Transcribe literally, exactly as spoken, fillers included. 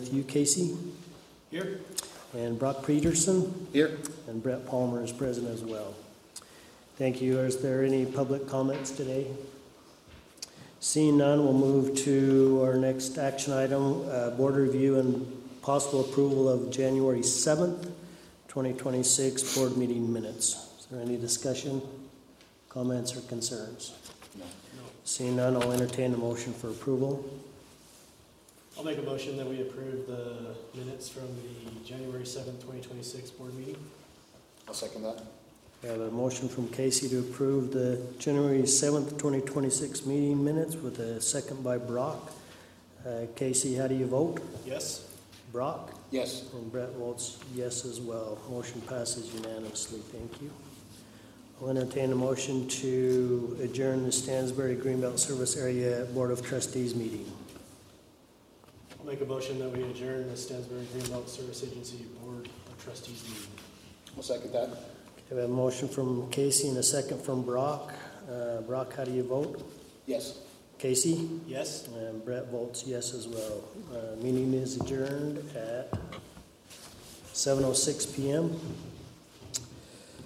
with you, Casey. Here. And Brock Peterson. Here. And Brett Palmer is present as well. Thank you. Is there any public comments today? Seeing none, we'll move to our next action item, uh, board review and possible approval of January seventh, twenty twenty-six board meeting minutes. Is there any discussion, comments, or concerns? No. No. Seeing none, I'll entertain a motion for approval. I'll make a motion that we approve the minutes from the January seventh, twenty twenty-six board meeting. I'll second that. We have a motion from Casey to approve the January seventh, twenty twenty-six meeting minutes with a second by Brock. Uh, Casey, how do you vote? Yes. Brock? Yes. And Brett votes yes as well. Motion passes unanimously. Thank you. I'll entertain a motion to adjourn the Stansbury Greenbelt Service Area Board of Trustees meeting. I'll make a motion that we adjourn the Stansbury Greenbelt Service Agency Board of Trustees meeting. I'll second that. We have a motion from Casey and a second from Brock. Uh, Brock, how do you vote? Yes. Casey? Yes. And Brett votes yes as well. Uh, meeting is adjourned at seven oh six p m